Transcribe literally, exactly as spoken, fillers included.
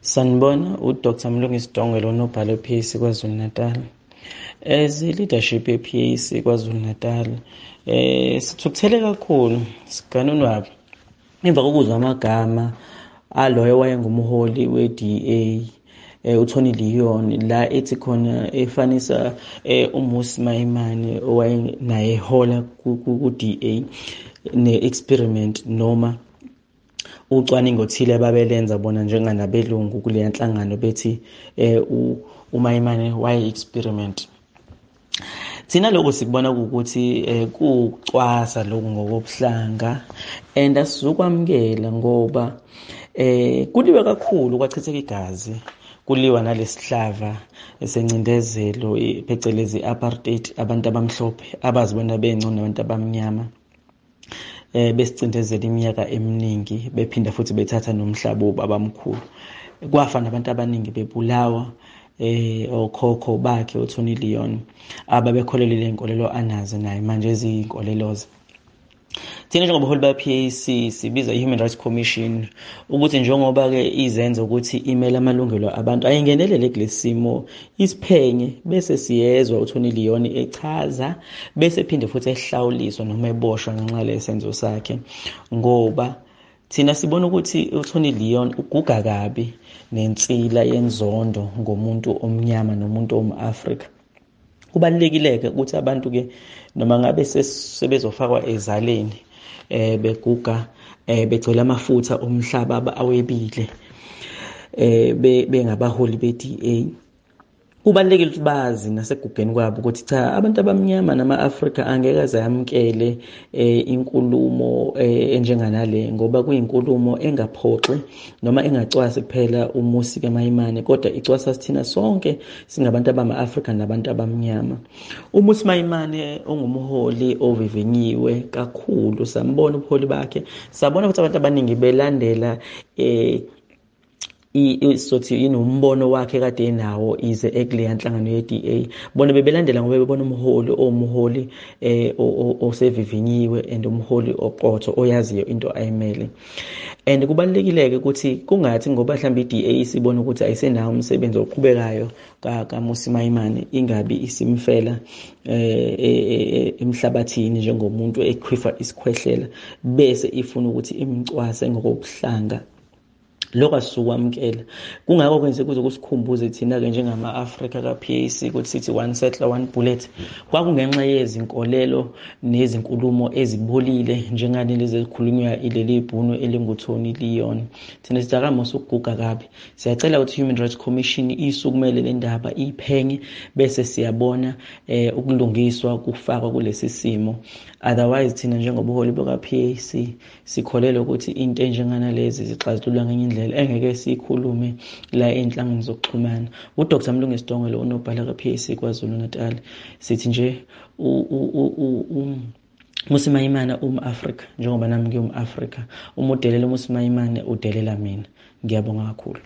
Sanibona, uDoctor Mlungisi Dongwe onobhala we-P A C KwaZulu Natal. As i-leadership ye-P A C KwaZulu Natal, eh sithukuthele kakhulu siganunwabi emva kokuzwa amagama aloyo wayengumholi we-D A eh uThoni Leon la ethi khona efanisa eh uMmusi Maimane owayenaye ehola ku-D A ne-experiment noma ucwaningo othile ababelenza bona njenganabelungu kuleya nhlangano bethi eh uMaimane waye-experiment. Thina lokho sikubona ukuthi eh kucwasa lokho ngokobuhlanga and asizukwamukela ngoba eh kuliwe kakhulu kwachitheka igazi, kuliwa nalesihlava esencindezelo phecelezi apartheid, abantu abamhlophe abazibona bengcono nabantu abamnyama eh besicindezela iminyaka eminingi bephinda futhi bethatha nomhlaba obabamkhulu. Kwafa nabantu abaningi bebulawa eh okhokho bakhe uThoni Leon ababekholelile inkolelo anazo naye manje eziyinkoleloze. Thina njengobaholi ba-P A C sibiza i-Human Rights Commission ukuthi njengoba ke izenza ukuthi imele amalungelo abantu ayingenelele kulesimo isiphenye bese siyezwa uThoni Leon echaza bese phinde futhi ehlawuliswa noma eboshwa ngenxa lesenzo sakhe, ngoba thina sibona ukuthi uThoni Leon uguga kabi nensila yenzondo ngomuntu omnyama nomuntu omAfrika. Kubalulekile-ke ukuthi abantu ke noma ngabe sebezofakwa ezaleni eh beguga eh begcwele amafutha omhlaba awebile eh bengabaholi be-D A, kubalulekile ukuthi bazi nasegugeni kwabo ukuthi cha, abantu abamnyama nama-Afrika angeke azamkele eh inkulumo eh enjenganale ngoba kuyinkulumo engaphoxi noma engacwasi kuphela uMmusi kaMaimane kodwa icwasa sithina sonke singabantu abama-Afrika nabantu abamnyama. uMmusi Maimane ongumholi ovivinyiwe kakhulu, sambona ubuholi bakhe, sabona ukuthi abantu abaningi belandela eh isothi inombono wakhe kade enawo ize ekuleya nhlangano ye-D A, bona bebelandela ngoba bebona umholi owumholi eh osevivinyiwe and umholi oqotho oyaziyo into ayimele. And kubalulekile-ke ukuthi kungathi ngoba mhlawumbe i-D A isibona ukuthi ayisenawo umsebenzi oqhubekayo kaMmusi Maimane ingabi isimfela eh emhlabathini njengomuntu ekhwifa isikhwehlela bese ifuna ukuthi imcwase ngokobuhlanga. Lokho asisukwamukela. Kungako kwenze kuze kusikhumbuze thina-ke njengama-Afrika ka-P A C ukuthi sithi one settler one bullet. Kwakungenxa yezinkolelo nezinkulumo ezibolile njengalezi ezikhulunywa ileli bhunu elinguThoni Leon. Thina sithi akamusa ukuguga kabi, siyacela ukuthi i-Human Rights Commission isukumele le ndaba iphenye bese siyabona eh ukulungiswa kufakwa kulesi simo. Otherwise thina njengobuholi baka-P A C sikholelwa ukuthi into enjenganalezi zixazululwa ngenye indlela engeke sikhulume la enhlangano zokuxhumana. uDoctor Mlungisi Dongwe onobhala ka-P A C KwaZulu Natal sithi nje uMmusi Maimane umAfrika njengoba nami ngiyumAfrika, umudelela uMmusi Maimane udelela mina. Ngiyabonga kakhulu.